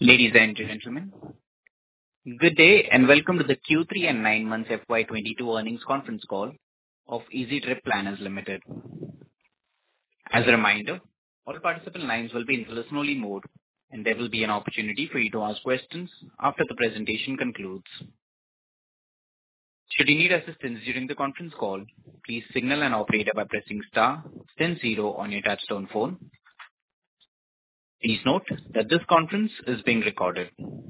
Ladies and gentlemen, good day and welcome to the Q3 and 9 months FY22 earnings conference call of Easy Trip Planners Limited. As a reminder, all participant lines will be in listen-only mode, and there will be an opportunity for you to ask questions after the presentation concludes. Should you need assistance during the conference call, please signal an operator by pressing star, then 0 on your touchtone phone. Please note that this conference is being recorded.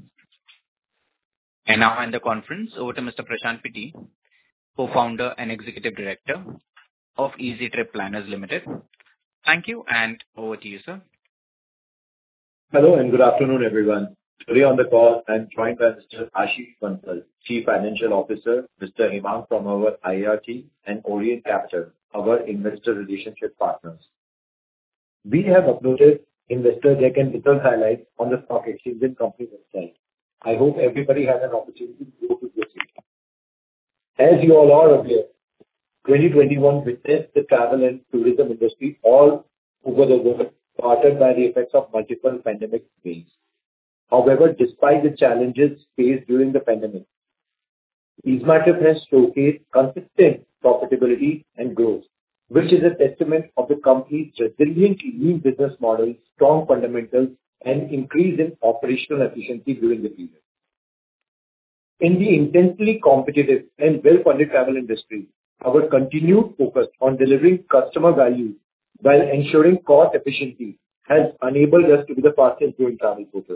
And now I hand the conference over to Mr. Prashant Piti, co-founder and executive director of Easy Trip Planners Limited. Thank you, and over to you, sir. Hello and good afternoon, everyone. Today on the call, I'm joined by Mr. Ashish Bansal, Chief Financial Officer, Mr. Hemang from our IR team, and Orient Capital, our investor relationship partners. We have uploaded investor deck and business highlights on the stock exchange and company website. I hope everybody has an opportunity to go through this. As you all are aware, 2021 witnessed the travel and tourism industry all over the world, battered by the effects of multiple pandemic waves. However, despite the challenges faced during the pandemic, EasyMyTrip has showcased consistent profitability and growth, which is a testament of the company's resilient lean business model, strong fundamentals, and increase in operational efficiency during the period. In the intensely competitive and well-funded travel industry, our continued focus on delivering customer value while ensuring cost efficiency has enabled us to be the fastest growing travel portal.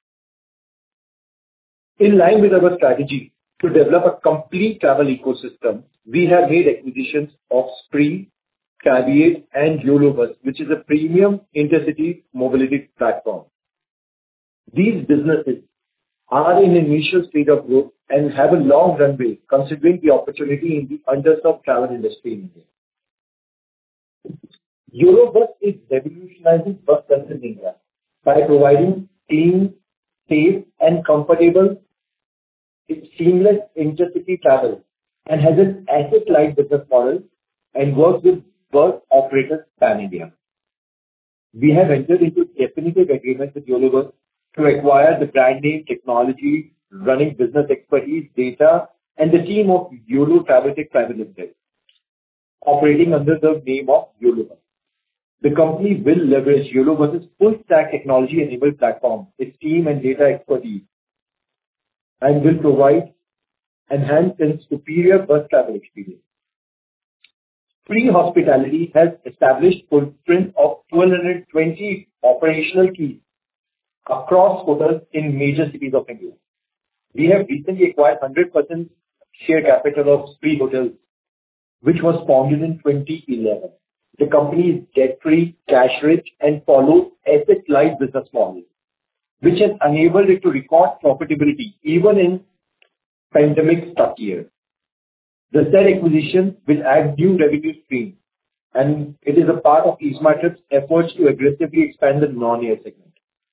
In line with our strategy to develop a complete travel ecosystem, we have made acquisitions of Spree, Caveat, and YOLOBus, which is a premium intercity mobility platform. These businesses are in initial state of growth and have a long runway considering the opportunity in the underserved travel industry in India. YOLOBus is revolutionizing bus service in India by providing clean, safe, and comfortable, seamless intercity travel and has an asset-light business model and works with bus operators pan-India. We have entered into definitive agreement with YOLOBus to acquire the brand name, technology, running business expertise, data, and the team of YOLO Traveltech Private Limited, operating under the name of YOLOBus. The company will leverage YOLOBus's full-stack technology-enabled platform, its team and data expertise, and will provide enhanced and superior bus travel experience. Spree Hospitality has established footprint of 120 operational keys across hotels in major cities of India. We have recently acquired 100% share capital of Spree Hotels, which was founded in 2011. The company is debt-free, cash-rich, and follows asset-light business model, which has enabled it to record profitability even in pandemic-struck year. The said acquisition will add new revenue streams, and it is a part of EasyMyTrip's efforts to aggressively expand the non-air segment.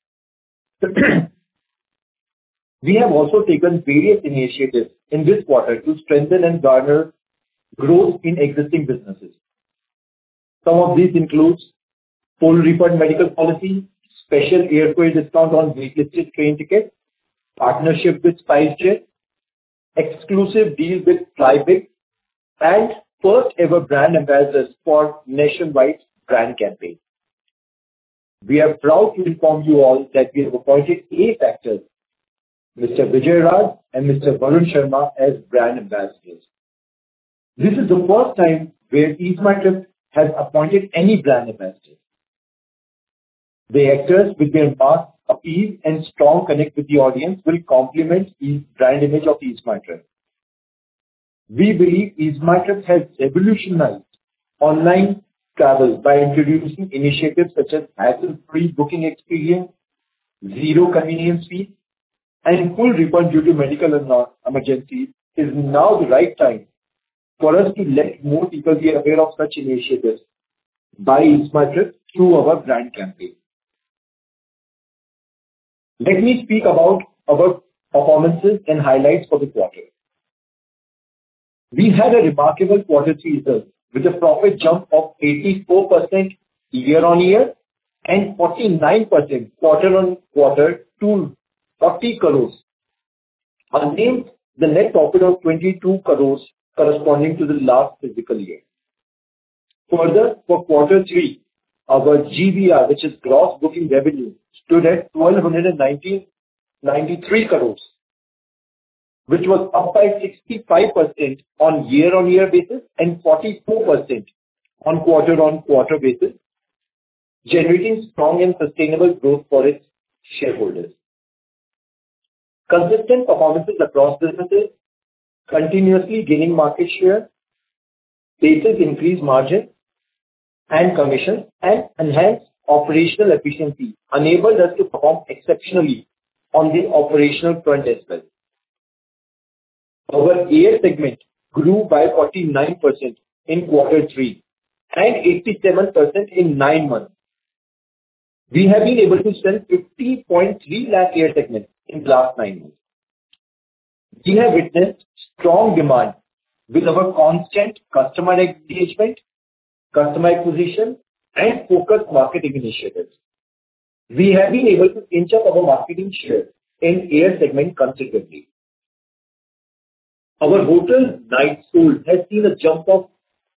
We have also taken various initiatives in this quarter to strengthen and garner growth in existing businesses. Some of these includes full refund medical policy, special airfare discount on waitlisted train tickets, partnership with SpiceJet, exclusive deal with Flybig, and first ever brand ambassadors for nationwide brand campaign. We are proud to inform you all that we have appointed eight actors, Mr. Vijay Raj and Mr. Varun Sharma, as brand ambassadors. This is the first time where EasyMyTrip has appointed any brand ambassadors. The actors with their mass appeal and strong connect with the audience will complement the brand image of EasyMyTrip. We believe EasyMyTrip has revolutionized online travel by introducing initiatives such as hassle-free booking experience, zero convenience fee, and full refund due to medical emergencies. Is now the right time for us to let more people be aware of such initiatives by EasyMyTrip through our brand campaign. Let me speak about our performances and highlights for the quarter. We had a remarkable quarter 3 result with a profit jump of 84% year-on-year and 49% quarter-on-quarter to 40 crores, against the net profit of 22 crores corresponding to the last fiscal year. Further, for quarter three, our GBR, which is gross booking revenue, stood at 1,293 crores, which was up by 65% on year-on-year basis and 44% on quarter-on-quarter basis, generating strong and sustainable growth for its shareholders. Consistent performances across businesses, continuously gaining market share, basis increased margin and commission, and enhanced operational efficiency enabled us to perform exceptionally on the operational front as well. Our air segment grew by 49% in quarter three and 87% in 9 months. We have been able to sell 50.3 lakh air segments in the last 9 months. We have witnessed strong demand with our constant customer engagement, customer acquisition, and focused marketing initiatives. We have been able to inch up our marketing share in air segment considerably. Our hotel nights sold has seen a jump of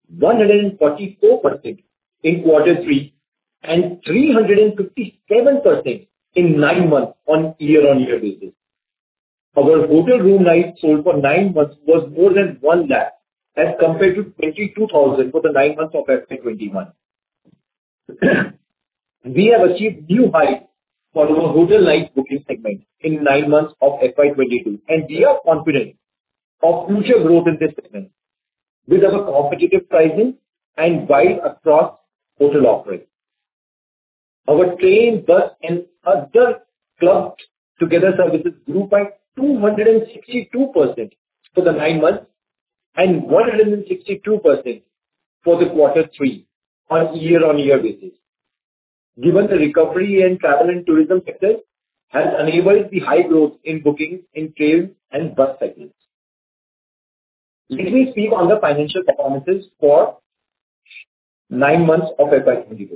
144% in quarter three and 357% in 9 months on year-on-year basis. Our hotel room nights sold for 9 months was more than 1 lakh as compared to 22,000 for the 9 months of FY21. We have achieved new heights for our hotel night booking segment in 9 months of FY22, and we are confident of future growth in this segment with our competitive pricing and wide across hotel offerings. Our train, bus, and other clubbed together services grew by 262% for the 9 months and 162% for the quarter three on year-on-year basis. Given the recovery in travel and tourism sector has enabled the high growth in bookings in train and bus segments. Let me speak on the financial performances for 9 months of FY22.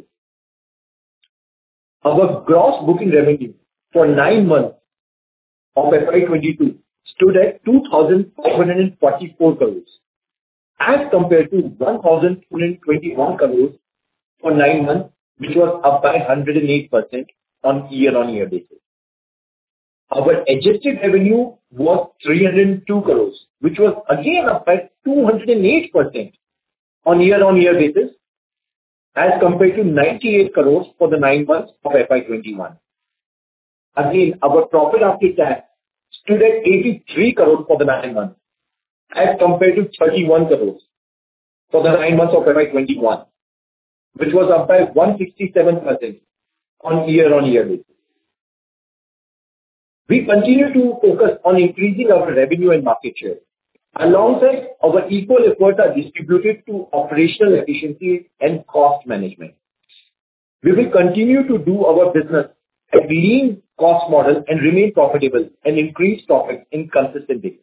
Our gross booking revenue for 9 months of FY22 stood at 2,544 crores as compared to 1,221 crores for 9 months, which was up by 108% on year-on-year basis. Our adjusted revenue was 302 crores, which was again up by 208% on year-on-year basis as compared to 98 crores for the 9 months of FY21. Again, our profit after tax stood at 83 crores for the 9 months as compared to 31 crores for the 9 months of FY21, which was up by 167% on year-on-year basis. We continue to focus on increasing our revenue and market share. Alongside, our equal efforts are distributed to operational efficiency and cost management. We will continue to do our business at lean cost model and remain profitable and increase profits in consistent basis.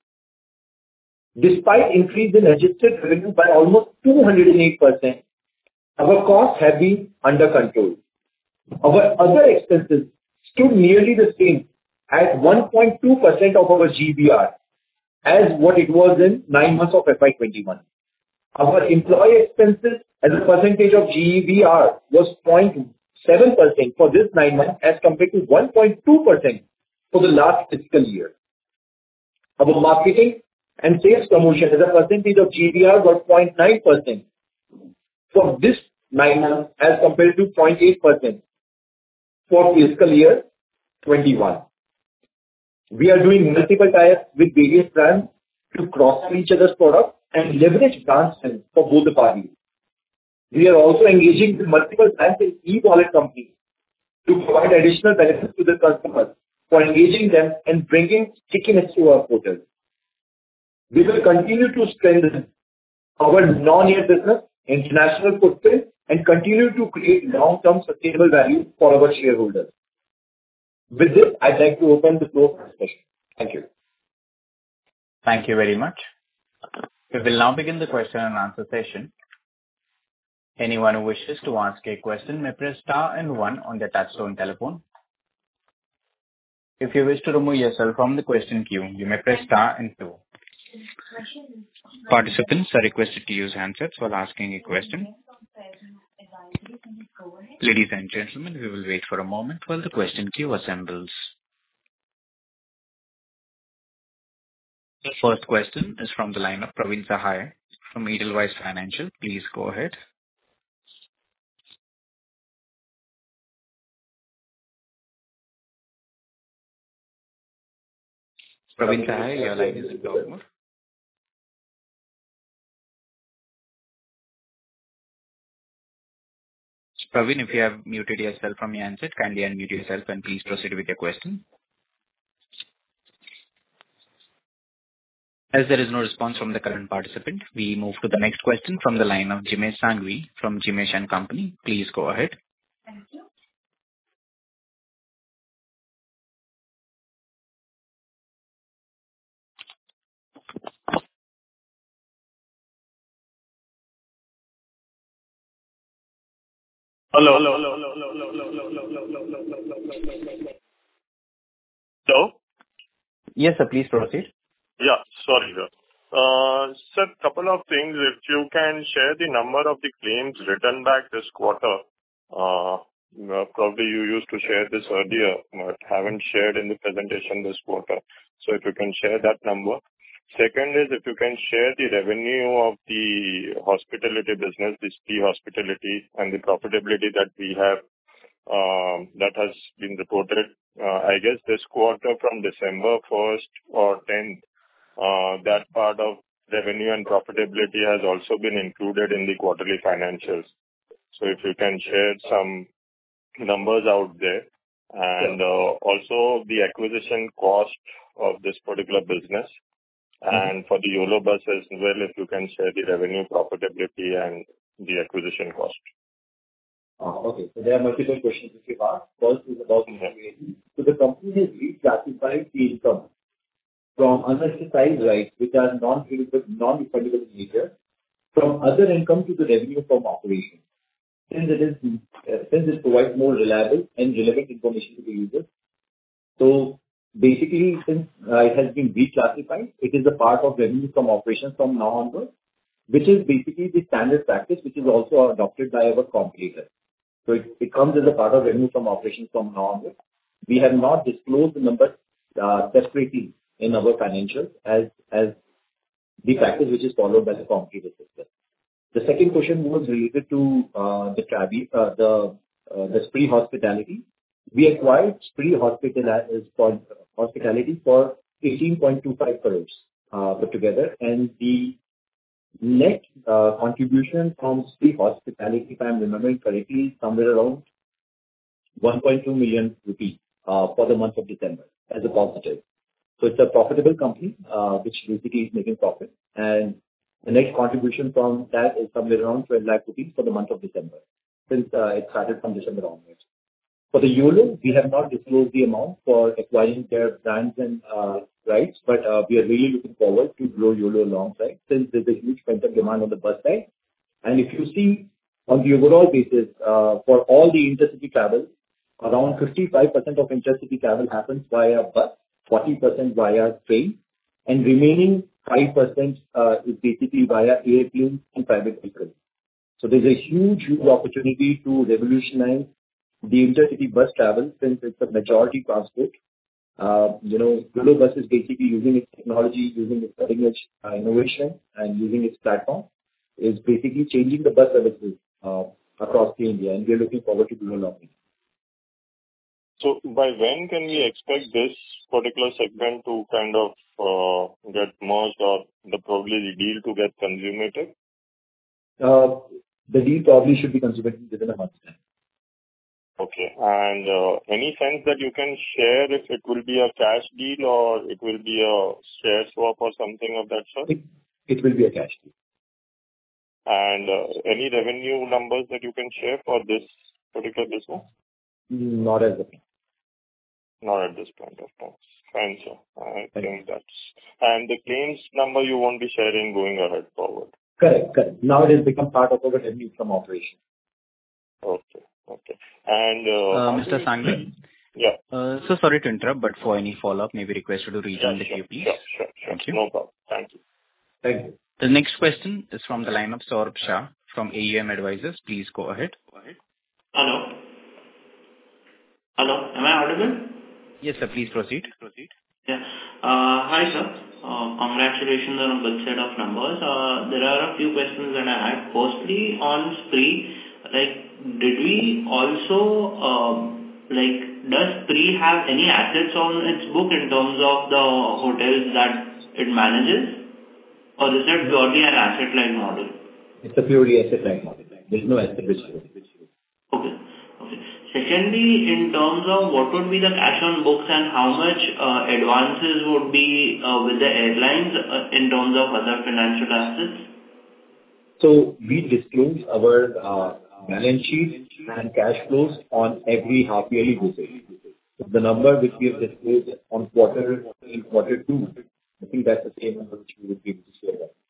Despite increase in adjusted revenue by almost 208%, our costs have been under control. Our other expenses stood nearly the same at 1.2% of our GBR as what it was in 9 months of FY21. Our employee expenses as a percentage of GBR was 0.7% for this 9 months as compared to 1.2% for the last fiscal year. Our marketing and sales promotion as a percentage of GBR was 0.9% for this 9 months as compared to 0.8% for fiscal year 21. We are doing multiple tie-ups with various brands to cross-sell each other's products and leverage brand strength for both the parties. We are also engaging with multiple brands and e-wallet companies to provide additional benefits to the customers for engaging them and bringing stickiness to our portal. We will continue to strengthen our non-air business, international footprint, and continue to create long-term sustainable value for our shareholders. With this, I'd like to open the floor for discussion. Thank you. Thank you very much. We will now begin the question and answer session. Anyone who wishes to ask a question may press star and one on their touchtone telephone. If you wish to remove yourself from the question queue, you may press star and 2. Participants are requested to use handsets while asking a question. Ladies and gentlemen, we will wait for a moment while the question queue assembles. The first question is from the line of Praveen Sahay from Edelweiss Financial. Please go ahead. Praveen Sahay, your line is in talk mode. Praveen, if you have muted yourself from your handset, kindly unmute yourself and please proceed with your question. As there is no response from the current participant, we move to the next question from the line of Jimesh Sanghvi from Jimesh & Company. Please go ahead. Thank you. Hello? Hello? Yes, sir. Please proceed. Yeah, sorry, sir. Sir, couple of things. If you can share the number of the claims written back this quarter. Probably you used to share this earlier, but haven't shared in the presentation this quarter. So if you can share that number. Second is if you can share the revenue of the hospitality business, this hospitality, and the profitability that we have, that has been reported. I guess this quarter from December 1st or 10th, that part of revenue and profitability has also been included in the quarterly financials. So if you can share some numbers out there. And also the acquisition cost of this particular business. And for the YOLO bus as well, if you can share the revenue, profitability, and the acquisition cost. Okay. So there are multiple questions which you've asked. First is about so the company has reclassified the income from unexercised rights, which are non-refundable in nature, from other income to the revenue from operations. Since it provides more reliable and relevant information to the user. So basically, since it has been reclassified, it is a part of revenue from operations from now onwards, which is basically the standard practice, which is also adopted by our competitor. So it comes as a part of revenue from operations from now onwards. We have not disclosed the numbers separately in our financials as the practice which is followed by the competitor system. The second question was related to the Spree Hospitality. We acquired Spree Hospitality for 18.25 crores put together, and the net contribution from Spree Hospitality, if I'm remembering correctly, is somewhere around 1.2 million rupees for the month of December as a positive. So it's a profitable company which basically is making profit, and the next contribution from that is somewhere around 12 lakh rupees for the month of December, since it started from December onwards. For the YOLO, we have not disclosed the amount for acquiring their brands and rights, but we are really looking forward to grow YOLO alongside, since there's a huge pent-up demand on the bus side. And if you see on the overall basis, for all the intercity travel, around 55% of intercity travel happens via bus, 40% via train, and remaining 5% is basically via airplanes and private vehicles. So there's a huge opportunity to revolutionize the intercity bus travel, since it's a majority transport. YOLO Bus is basically using its technology, using its cutting-edge innovation, and using its platform, is basically changing the bus services across India, and we are looking forward to grow along with it. So by when can we expect this particular segment to kind of get merged, or probably the deal to get consummated? The deal probably should be consummated within a month's time. Okay. And any sense that you can share if it will be a cash deal or it will be a share swap or something of that sort? It will be a cash deal. And any revenue numbers that you can share for this particular business? Not as of now. Not at this point of time. Fine, sir. I think that's... And the claims number you won't be sharing going ahead forward? Correct. Now it has become part of our revenue from operation. Okay. And... Mr. Sanghvi, Yeah. So sorry to interrupt, but for any follow-up, maybe request you to rejoin the queue, please. Sure. Thank you. No problem. Thank you. Thank you. The next question is from the line of Saurabh Shah from AUM Advisors. Please go ahead. Hello. Hello. Am I audible? Yes, sir. Please proceed. Yeah. Hi, sir. Congratulations on a good set of numbers. There are a few questions that I had. Firstly, on Spree, did we also, does Spree have any assets on its book in terms of the hotels that it manages? Or is it purely an asset-light model? It's a purely asset-light model. There's no asset risk. Okay. Secondly, in terms of what would be the cash on books and how much advances would be with the airlines in terms of other financial assets? So we disclose our balance sheet and cash flows on every half-yearly basis. So the number which we have disclosed in quarter two, I think that's the same number which we would be able to share that.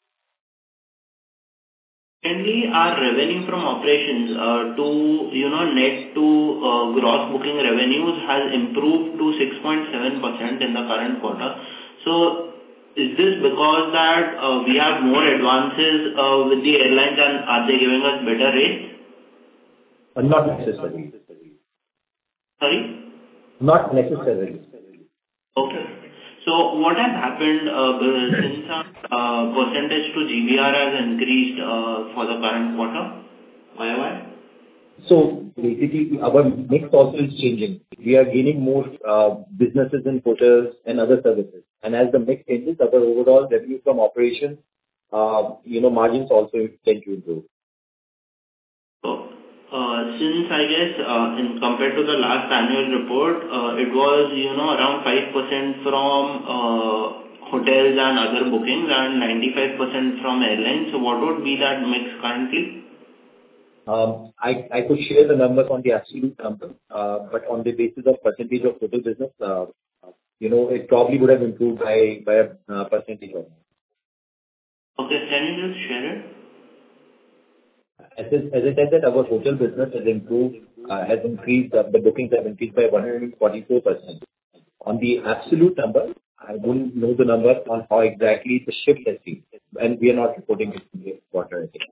Secondly, our revenue from operations net to gross booking revenues has improved to 6.7% in the current quarter. So is this because that we have more advances with the airlines and are they giving us better rates? Not necessarily. Sorry? Not necessarily. Okay. So what has happened since our percentage to GBR has increased for the current quarter? Why? So basically, our mix also is changing. We are gaining more businesses in hotels and other services. And as the mix changes, our overall revenue from operations, margins also tend to improve. So, since I guess compared to the last annual report, it was around 5% from hotels and other bookings and 95% from airlines. So what would be that mix currently? I could share the numbers on the absolute number, but on the basis of percentage of total business, it probably would have improved by a percentage or more. Okay, can you just share it? As I said that our hotel business has increased, the bookings have increased by 144%. On the absolute number, I wouldn't know the number on how exactly the shift has been, and we are not reporting it in this quarter, I think.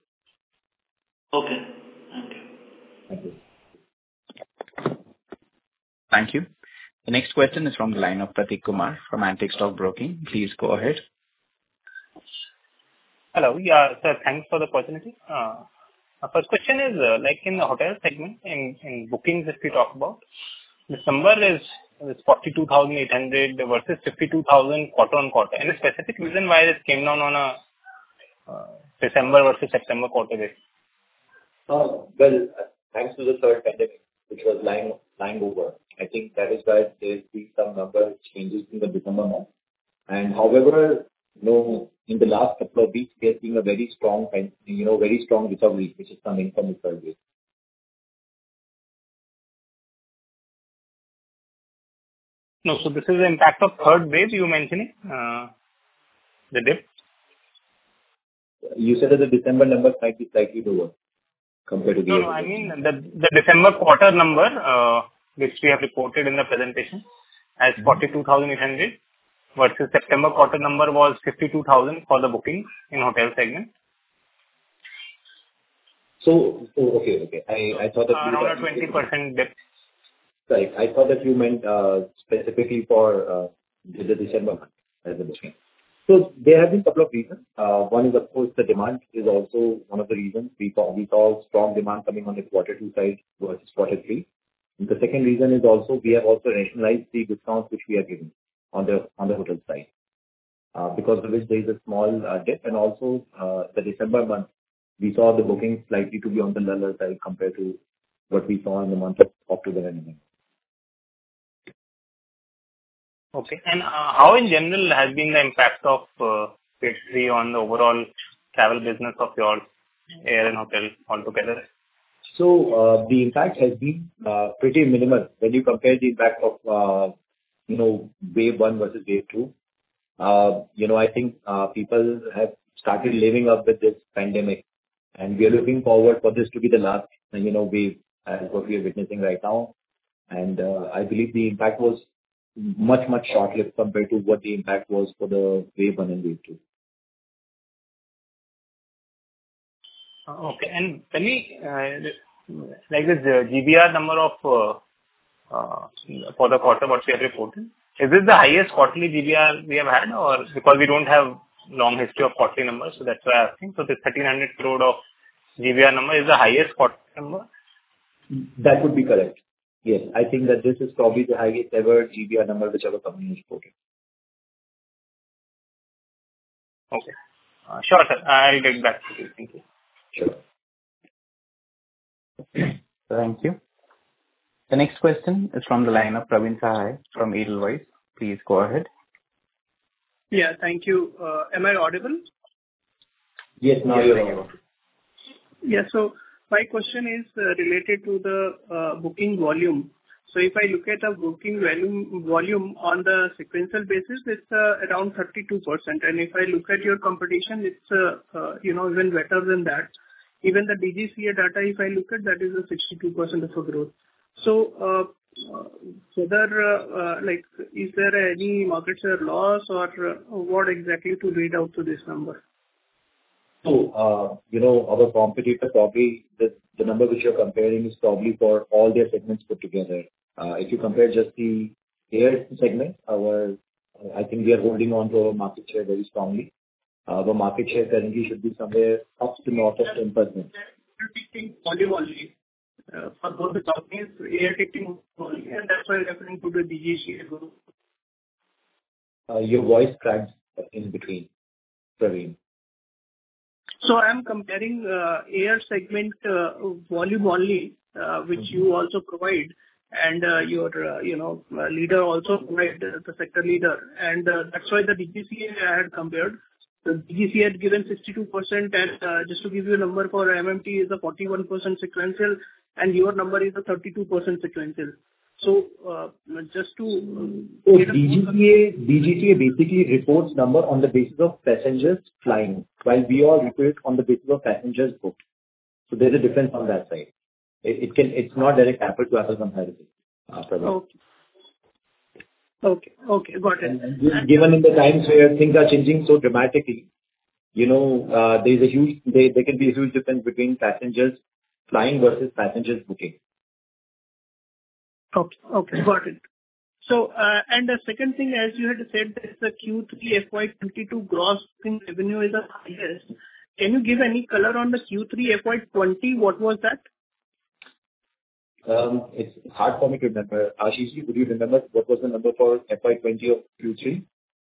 Okay, thank you. Thank you. Thank you. The next question is from the line of Prateek Kumar from Antique Stock Broking. Please go ahead. Hello. Yeah, sir, thanks for the opportunity. My first question is, in the hotel segment, in bookings that we talk about, this number is 42,800 versus 52,000 quarter-on-quarter. Any specific reason why this came down on a December versus September quarter basis? Well, thanks to the third pandemic, which was lying over. I think that is why there's been some number changes in the December month. And however, in the last couple of weeks, we are seeing a very strong recovery, which is coming from the third wave. No, so this is the impact of third wave you mentioning, the dip? You said that the December number might be slightly lower compared to the... No, I mean the December quarter number, which we have reported in the presentation as 42,800 versus September quarter number was 52,000 for the bookings in hotel segment. So, okay. I thought that... Around a 20% dip. Right. I thought that you meant specifically for the December month as a booking. So there have been a couple of reasons. One is, of course, the demand is also one of the reasons. We saw strong demand coming on the quarter two side versus quarter three. And the second reason is also we have also rationalized the discounts which we are giving on the hotel side, because of which there is a small dip, and also the December month we saw the booking slightly to be on the lower side compared to what we saw in the month of October and November. Okay, and how in general has been the impact of phase 3 on the overall travel business of your air and hotel altogether? So the impact has been pretty minimal when you compare the impact of wave 1 versus wave 2. I think people have started living up with this pandemic, and we are looking forward for this to be the last wave as what we are witnessing right now. And I believe the impact was much, much short-lived compared to what the impact was for the wave 1 and wave 2. Okay. And when we, like this GBR number of for the quarter what we have reported, is this the highest quarterly GBR we have had, or because we don't have long history of quarterly numbers, so that's why I'm asking. So this 1,300 crore of GBR number is the highest quarterly number? That would be correct. Yes, I think that this is probably the highest ever GBR number which our company has reported. Okay. Sure, sir. I'll get back to you. Thank you. Sure. Thank you. The next question is from the line of Praveen Sahay from Edelweiss. Please go ahead. Yeah, thank you. Am I audible? Yes, now you're audible. Yeah, so my question is related to the booking volume. So if I look at the booking volume on the sequential basis, it's around 32%. And if I look at your competition, it's even better than that. Even the DGCA data, if I look at that, is a 62% of a growth. So whether is there any market share loss or what exactly to read out to this number? So our competitor probably the number which you're comparing is probably for all their segments put together. If you compare just the air segment, I think we are holding on to our market share very strongly. Our market share currently should be somewhere up to north of 10%. Volume only. For both the companies, air ticketing only, and that's why I'm referring to the DGCA group. Your voice cracks in between, Praveen. So I'm comparing air segment volume only, which you also provide, and your leader also provide the sector leader, and that's why the DGCA I had compared. The DGCA had given 62%, and just to give you a number for MMT is a 41% sequential, and your number is a 32% sequential. So just to DGCA basically reports number on the basis of passengers flying, while we all report on the basis of passengers booked. So there's a difference on that side. It's not direct apple to apple comparison. Okay, got it. And given in the times where things are changing so dramatically, there can be a huge difference between passengers flying versus passengers booking. Okay, got it. So, and the second thing, as you had said, that the Q3 FY22 gross booking revenue is the highest. Can you give any color on the Q3 FY20? What was that? It's hard for me to remember. Ashish, would you remember what was the number for FY20 of Q3?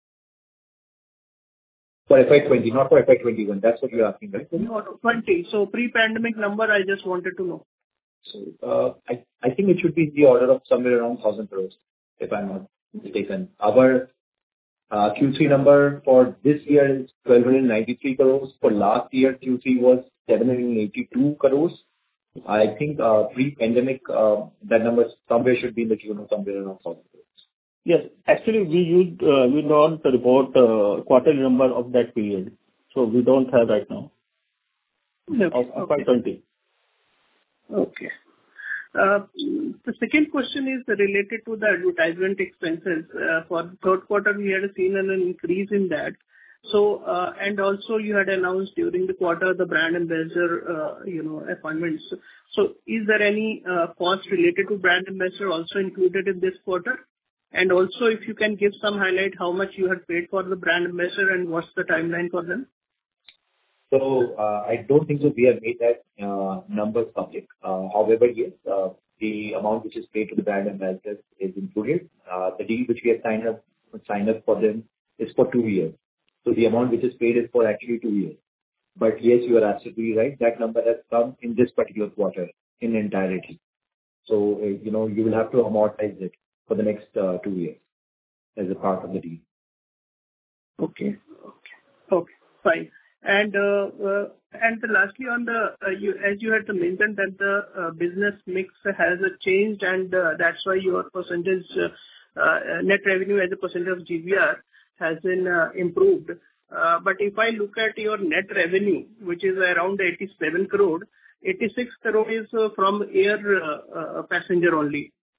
For FY20, not for FY21. That's what you're asking, right? No, 20. So pre-pandemic number, I just wanted to know. So I think it should be in the order of somewhere around 1,000 crores, if I'm not mistaken. Our Q3 number for this year is 1,293 crores. For last year, Q3 was 782 crores. I think pre-pandemic, that number somewhere should be in the tune of somewhere around 1,000 crores. Yes, actually we don't report quarterly number of that period, so we don't have right now. Of FY20. Okay. The second question is related to the advertisement expenses. For the third quarter, we had seen an increase in that. So, and also you had announced during the quarter the brand ambassador, appointments. So, is there any cost related to brand ambassador also included in this quarter? And also, if you can give some highlight how much you had paid for the brand ambassador and what's the timeline for them? So I don't think so we have made that numbers public. However, yes, the amount which is paid to the brand ambassadors is included. The deal which we have signed up for them is for 2 years. So the amount which is paid is for actually 2 years. But yes, you are absolutely right. That number has come in this particular quarter in entirety. So you will have to amortize it for the next 2 years as a part of the deal. Okay, fine. And lastly, on the as you had mentioned that the business mix has changed, and that's why your percentage net revenue as a percentage of GBR has been improved. But if I look at your net revenue, which is around 87 crore, 86 crore is from air passenger only.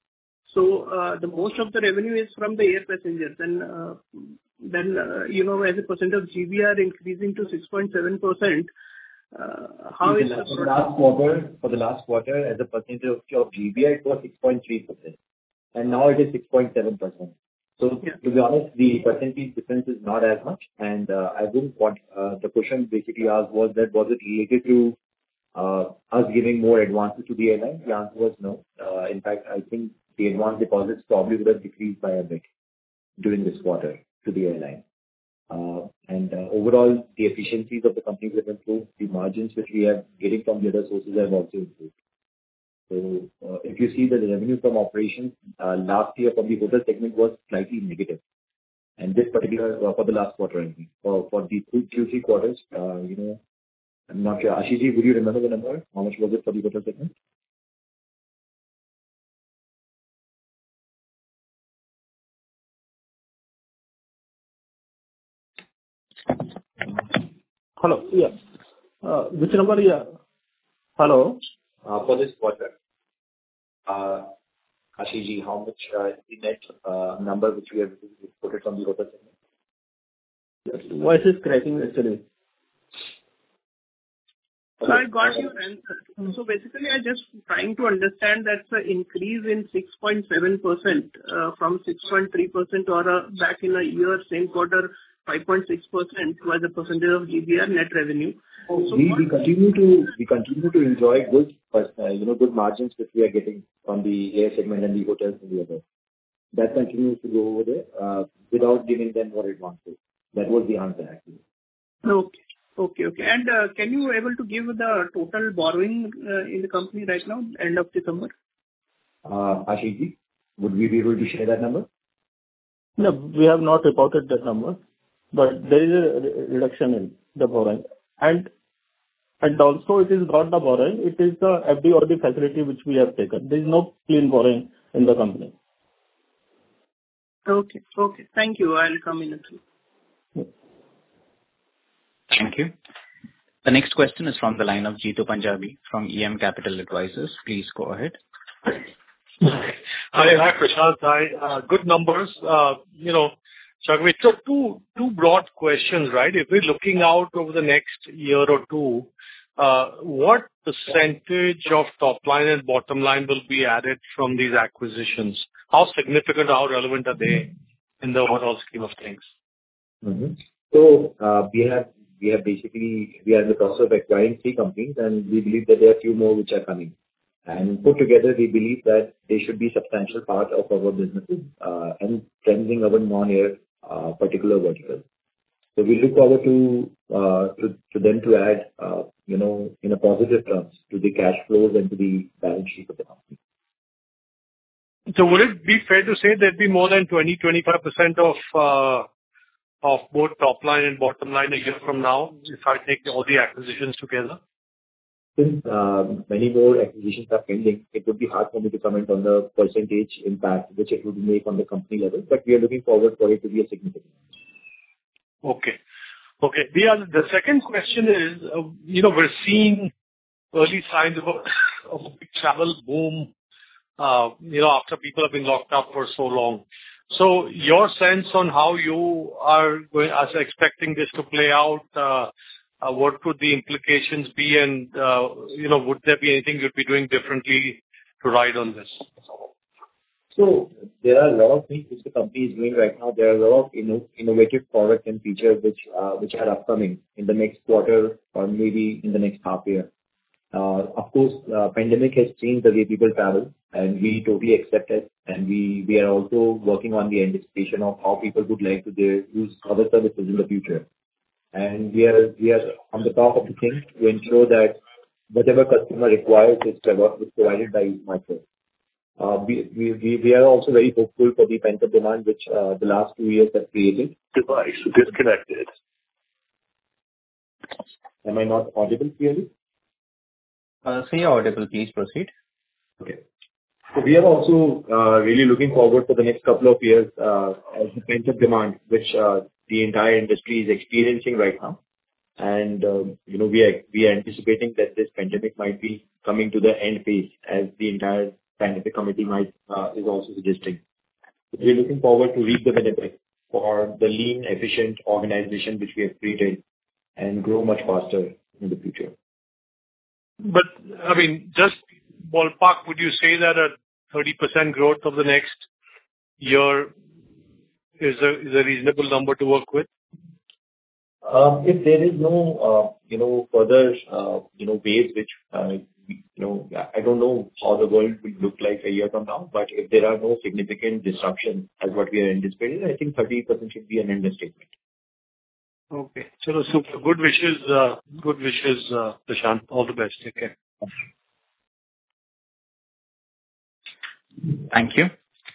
So the most of the revenue is from the air passengers. Then as a percent of GBR increasing to 6.7%, how is the for the last quarter, as a percentage of GBR, it was 6.3%, and now it is 6.7%. So to be honest, the percentage difference is not as much. And I wouldn't want the question basically asked was it related to us giving more advances to the airline? The answer was no. In fact, I think the advance deposits probably would have decreased by a bit during this quarter to the airline. And overall, the efficiencies of the company have improved. The margins which we are getting from the other sources have also improved. So if you see that the revenue from operations last year from the hotel segment was slightly negative. And this particular for the last quarter, I think. For the 2-3 quarters, I'm not sure. Ashishji, would you remember the number? How much was it for the hotel segment? Hello. Yeah. Which number? Yeah. Hello. For this quarter, Ashishji, how much the net number which we have reported from the hotel segment? Yes. Voice is cracking actually. So I got your answer. So basically, I just trying to understand that the increase in 6.7% from 6.3% or back in a year, same quarter, 5.6% was the percentage of GBR net revenue. So we continue to enjoy good margins which we are getting from the air segment and the hotels and the other. That continues to go over there without giving them more advances. That was the answer actually. Okay. And can you able to give the total borrowing in the company right now, end of December? Ashishji, would we be able to share that number? No, we have not reported that number, but there is a reduction in the borrowing. And also it is not the borrowing, it is the FD facility which we have taken. There is no clean borrowing in the company. Okay. Thank you. I'll come in a few. Thank you. The next question is from the line of Jeetu Punjabi from EM Capital Advisors. Please go ahead. Hi, Prashant. Hi. Good numbers. Chagvit, so two broad questions, right? If we're looking out over the next year or two, what percentage of top line and bottom line will be added from these acquisitions? How significant, how relevant are they in the overall scheme of things? Mm-hmm. So we are in the process of acquiring 3 companies, and we believe that there are a few more which are coming. And put together, we believe that they should be substantial part of our businesses and strengthening our non-air particular vertical. So we look forward to them to add, in a positive terms to the cash flows and to the balance sheet of the company. So would it be fair to say there'd be more than 20-25% of both top line and bottom line a year from now, if I take all the acquisitions together? Since many more acquisitions are pending, it would be hard for me to comment on the percentage impact which it would make on the company level, but we are looking forward for it to be a significant. Okay. The second question is, we're seeing early signs of a big travel boom, after people have been locked up for so long. So your sense on how you are expecting this to play out, what could the implications be, and would there be anything you'd be doing differently to ride on this? So there are a lot of things which the company is doing right now. There are a lot of innovative products and features which are upcoming in the next quarter or maybe in the next half year. Of course, pandemic has changed the way people travel, and we totally accept it. And we are also working on the anticipation of how people would like to use other services in the future. And we are on the top of the thing to ensure that whatever customer requires is provided by Mytrip. We are also very hopeful for the pent-up demand which the last 2 years have created. Device disconnected. Am I not audible clearly? Say you're audible, please proceed. Okay. So we are also really looking forward for the next couple of years as the pent-up demand which the entire industry is experiencing right now. And, we are anticipating that this pandemic might be coming to the end phase as the entire scientific committee is also suggesting. We're looking forward to reap the benefit for the lean, efficient organization which we have created and grow much faster in the future. But, I mean, just ballpark, would you say that a 30% growth of the next year is a reasonable number to work with? If there is no, further, waves which, I don't know how the world will look like a year from now, but if there are no significant disruptions as what we are anticipating, I think 30% should be an understatement. Okay. So super. Good wishes, Prashant. All the best. Take care. Thank you.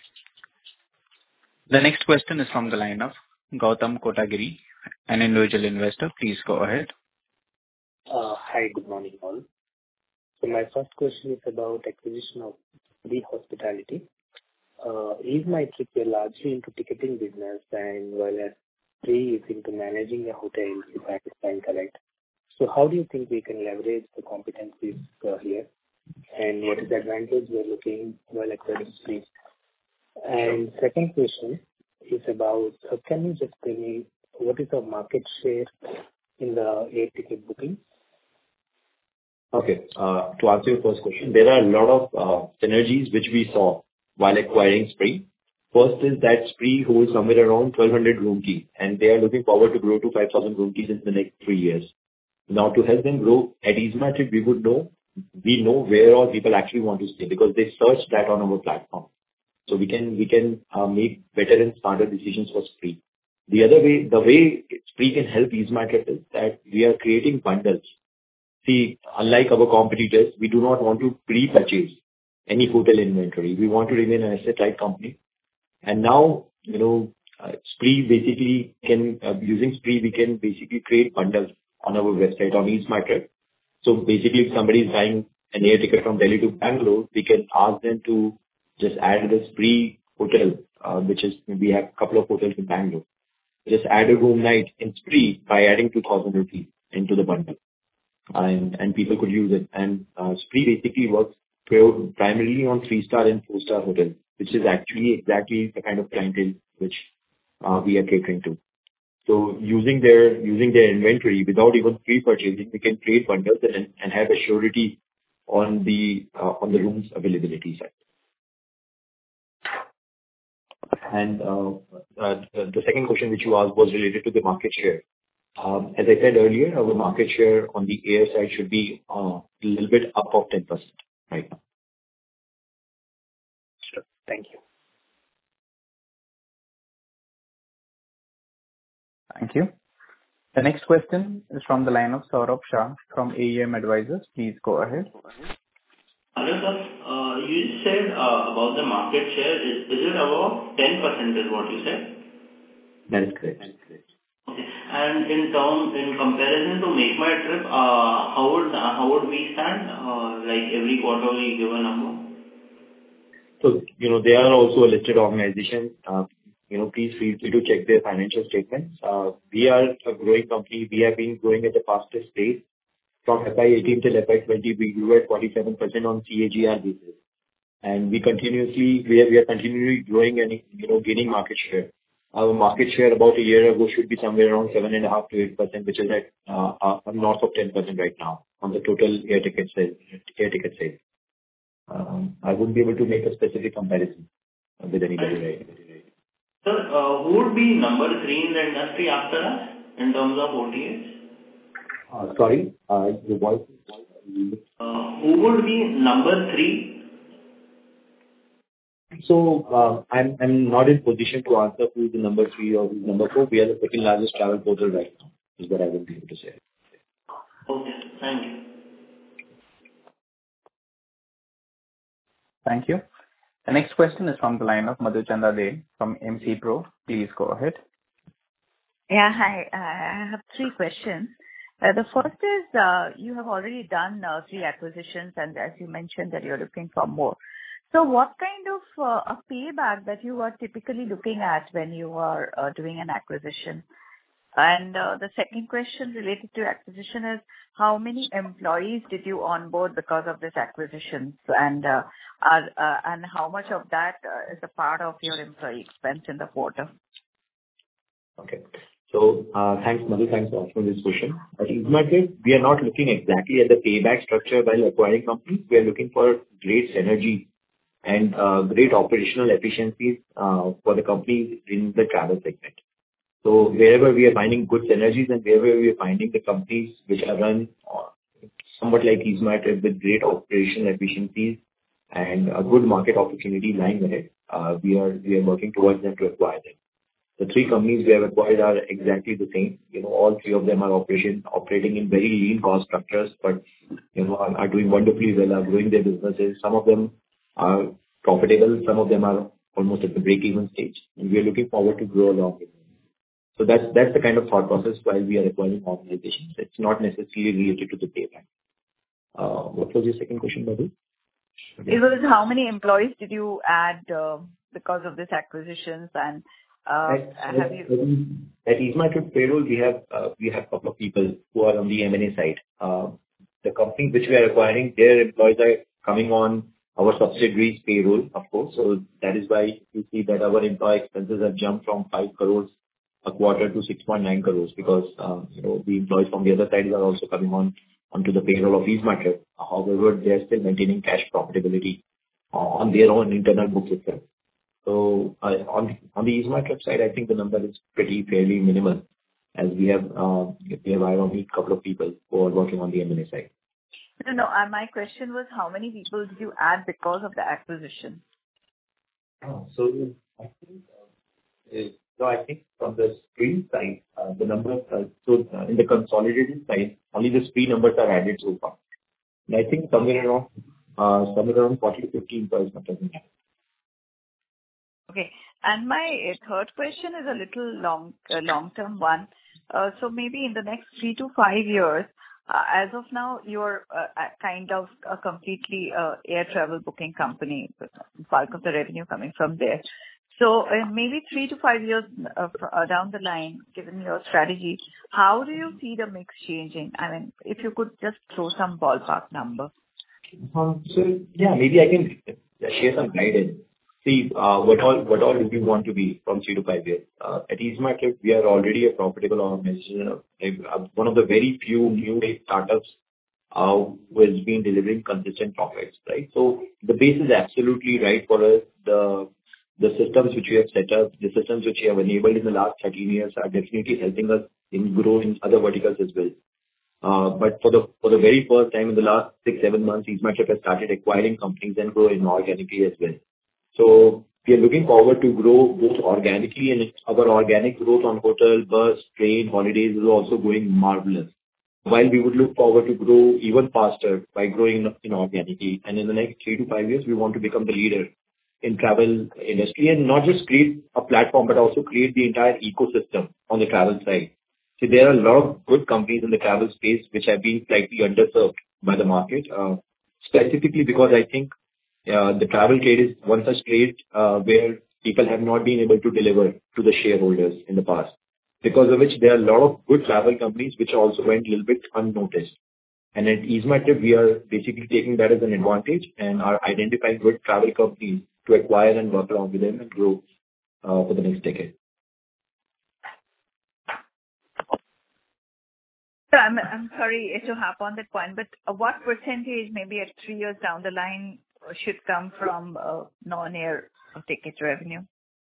The next question is from the line of Gautam Kotagiri, an individual investor. Please go ahead. Hi, good morning all. So my first question is about acquisition of Spree Hospitality. EaseMyTrip is largely into ticketing business, and while Spree is into managing a hotel, if I understand correct. So how do you think we can leverage the competencies here? And what is the advantage we are looking while acquiring Spree? And second question is about, can you just tell me what is the market share in the air ticket booking? Okay. To answer your first question, there are a lot of synergies which we saw while acquiring Spree. First is that Spree holds somewhere around 1,200 room keys, and they are looking forward to grow to 5,000 room keys in the next 3 years. Now, to help them grow at EaseMyTrip, we know where all people actually want to stay because they search that on our platform. So we can make better and smarter decisions for Spree. The way Spree can help EaseMyTrip is that we are creating bundles. See, unlike our competitors, we do not want to pre-purchase any hotel inventory. We want to remain an asset-light company. And now, Spree basically using Spree, we can basically create bundles on our website on EaseMyTrip. So basically, if somebody is buying an air ticket from Delhi to Bangalore, we can ask them to just add the Spree hotel, we have a couple of hotels in Bangalore. Just add a room night in Spree by adding 2,000 rupees into the bundle. And people could use it. And Spree basically works primarily on 3-star and 4-star hotels, which is actually exactly the kind of clientele which we are catering to. So using their inventory without even pre-purchasing, we can create bundles and have a surety on the room's availability side. And the second question which you asked was related to the market share. As I said earlier, our market share on the air side should be a little bit up of 10% right now. Sure. Thank you. Thank you. The next question is from the line of Saurabh Shah from AEM Advisors. Please go ahead. Hello, sir. You said about the market share. Is it about 10% is what you said? That is correct. Okay. And in comparison to MakeMyTrip, how would we stand? Like every quarter we give a number? So, they are also a listed organization. Please feel free to check their financial statements. We are a growing company. We have been growing at the fastest pace. From FY18 till FY20, we grew at 47% on CAGR basis. And we are continually growing and, gaining market share. Our market share about a year ago should be somewhere around 7.5% to 8%, which is at north of 10% right now on the total air ticket sale. I wouldn't be able to make a specific comparison with anybody right now. Sir, who would be number 3 in the industry after us in terms of OTAs? Sorry, your voice. Who would be number 3? So I'm not in position to answer who is the number 3 or who is number 4. We are the second largest travel portal right now, is what I would be able to say. Okay, thank you. Thank you. The next question is from the line of Madhuchanda Dey from MC Pro. Please go ahead. Yeah, hi. I have 3 questions. The first is you have already done 3 acquisitions, and as you mentioned that you're looking for more. So what kind of a payback that you are typically looking at when you are doing an acquisition? And the second question related to acquisition is, how many employees did you onboard because of this acquisition? And how much of that is a part of your employee expense in the quarter? Okay. So, thanks, Madhu. Thanks for asking this question. At EasyMarket, we are not looking exactly at the payback structure while acquiring companies. We are looking for great synergy and great operational efficiencies for the companies in the travel segment. So wherever we are finding good synergies and wherever we are finding the companies which are run somewhat like EasyMarket with great operational efficiencies and a good market opportunity lying ahead, we are working towards them to acquire them. The three companies we have acquired are exactly the same. All three of them are operating in very lean cost structures, but are doing wonderfully well, are growing their businesses. Some of them are profitable, some of them are almost at the break-even stage, and we are looking forward to grow along with them. So that's the kind of thought process while we are acquiring organizations. It's not necessarily related to the payback. What was your second question, Madhu? It was how many employees did you add because of this acquisitions, and have you? At EasyMarket payroll, we have a couple of people who are on the M&A side. The companies which we are acquiring, their employees are coming on our subsidiaries payroll, of course. So that is why you see that our employee expenses have jumped from 5 crores a quarter to 6.9 crores because the employees from the other side are also coming onto the payroll of EasyMarket. However, they are still maintaining cash profitability on their own internal books itself. So on the EasyMarket side, I think the number is fairly minimal, as we have hired only a couple of people who are working on the M&A side. No. My question was, how many people did you add because of the acquisition? So I think from the Spree side, the numbers in the consolidated side, only the Spree numbers are added so far. And I think somewhere around 40 to 50 employees must have been added. Okay. And my third question is a little long-term one. So maybe in the next 3 to 5 years, as of now, you're kind of a completely air travel booking company, bulk of the revenue coming from there. So maybe 3 to 5 years down the line, given your strategy, how do you see the mix changing? I mean, if you could just throw some ballpark number. So yeah, maybe I can share some guidance. See, what all do we want to be from 3 to 5 years? At EasyMarket, we are already a profitable organization. One of the very few new age startups who has been delivering consistent profits, right? So the base is absolutely right for us. The systems which we have set up, the systems which we have enabled in the last 13 years are definitely helping us in grow in other verticals as well. But for the very first time in the last 6-7 months, EasyMarket has started acquiring companies and growing organically as well. So we are looking forward to grow both organically, and our organic growth on hotel, bus, train, holidays is also going marvelous. While we would look forward to grow even faster by growing inorganically. And in the next 3 to 5 years, we want to become the leader in travel industry and not just create a platform, but also create the entire ecosystem on the travel side. So there are a lot of good companies in the travel space which have been slightly underserved by the market, specifically because I think the travel trade is one such trade where people have not been able to deliver to the shareholders in the past, because of which there are a lot of good travel companies which also went a little bit unnoticed. And at EasyMarket, we are basically taking that as an advantage and are identifying good travel companies to acquire and work along with them and grow for the next decade. So I'm sorry to hop on that point, but what percentage, maybe at 3 years down the line, should come from non-air ticket revenue?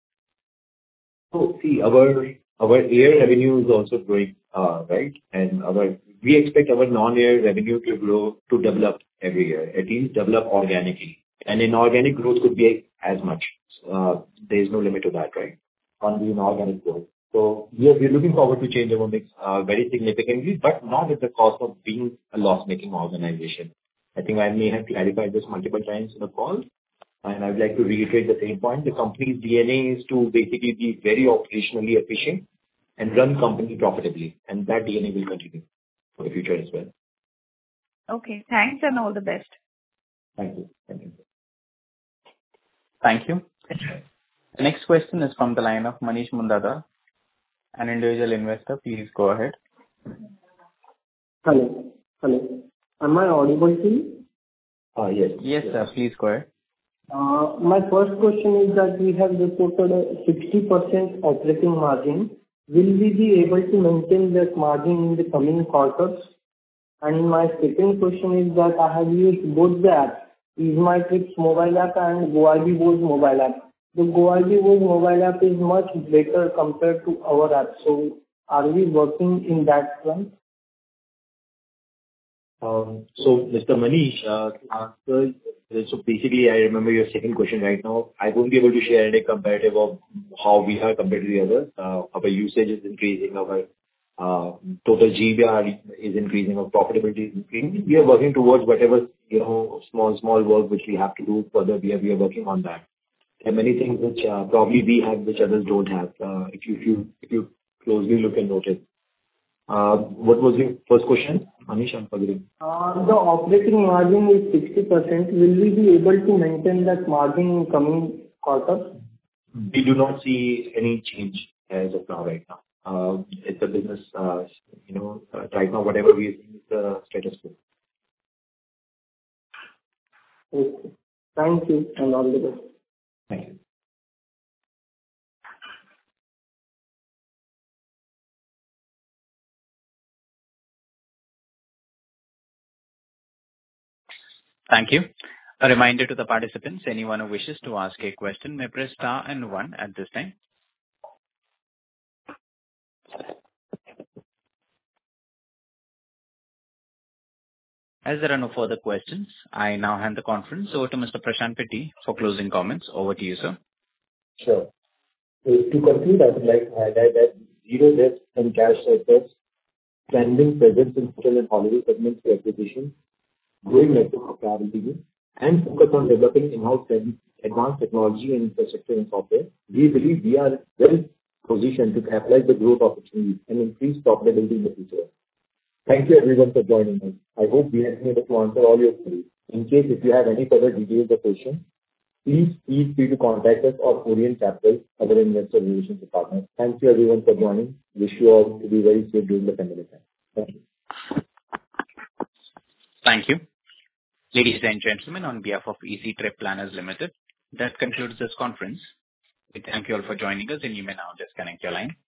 So see, our air revenue is also growing, right? And we expect our non-air revenue to grow, to develop every year. At least develop organically. And inorganic growth could be as much. There is no limit to that, right? On the inorganic growth. So we're looking forward to change our mix very significantly, but not at the cost of being a loss-making organization. I think I may have clarified this multiple times in the call, and I would like to reiterate the same point. The company's DNA is to basically be very operationally efficient and run company profitably, and that DNA will continue for the future as well. Okay, thanks and all the best. Thank you. Thank you. Thank you. The next question is from the line of Manish Mundada, an individual investor. Please go ahead. Hello. Hello. Am I audible to you? Yes. Yes, sir. Please go ahead. My first question is that we have reported a 60% operating margin. Will we be able to maintain that margin in the coming quarters? And my second question is that I have used both the apps, EaseMyTrips mobile app and GoIBWOS mobile app. The GoIBWOS mobile app is much better compared to our app. So are we working in that front? So Mr. Manish, to answer, so basically I remember your second question right now. I won't be able to share any comparative of how we are compared to the others. Our usage is increasing, our total GBR is increasing, our profitability is increasing. We are working towards whatever, small work which we have to do further. We are working on that. There are many things which probably we have which others don't have. If you closely look and notice. What was your first question, Manish? I'm forgetting. The operating margin is 60%. Will we be able to maintain that margin in coming quarters? We do not see any change as of now, right now. It's a business, right now, whatever we are seeing is the status quo. Okay. Thank you, and all the best. Thank you. Thank you. A reminder to the participants, anyone who wishes to ask a question may press star and one at this time. As there are no further questions, I now hand the conference over to Mr. Prashant Petty for closing comments. Over to you, sir. Sure. So to conclude, I would like to highlight that zero debt and cash surplus, expanding presence in hotel and holiday segments through acquisition, growing network of travel agents, and focus on developing in-house advanced technology and infrastructure and software, we believe we are well positioned to capitalize the growth opportunities and increase profitability in the future. Thank you everyone for joining us. I hope we have been able to answer all your queries. In case if you have any further details or questions, please feel free to contact us or Orient Capital, our investor relations department. Thank you everyone for joining. Wish you all to be very safe during the pandemic time. Thank you. Thank you. Ladies and gentlemen, on behalf of Easy Trip Planners Limited, that concludes this conference. We thank you all for joining us, and you may now disconnect your line.